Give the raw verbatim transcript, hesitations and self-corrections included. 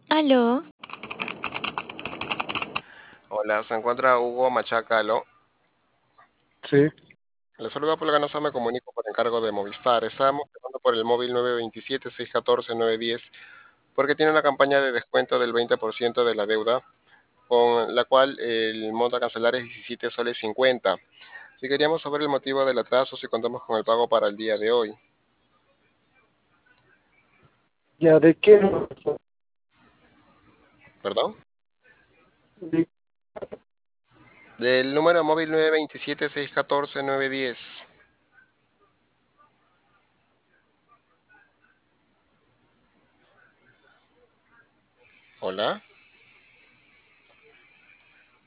Aló, Hola, se encuentra Hugo Machacalo. Sí, Le saluda por la ganosa, me comunico por encargo de Movistar. Estábamos llamando por el móvil nueve dos siete, seis uno cuatro, nueve uno cero porque tiene una campaña de descuento del veinte por ciento de la deuda, con la cual el monto a cancelar es diecisiete soles cincuenta. Si queríamos saber el motivo del atraso, si contamos con el pago para el día de hoy. ya de qué no- ¿Perdón? de- Del número móvil nueve dos siete, seis uno cuatro, nueve uno cero. Hola.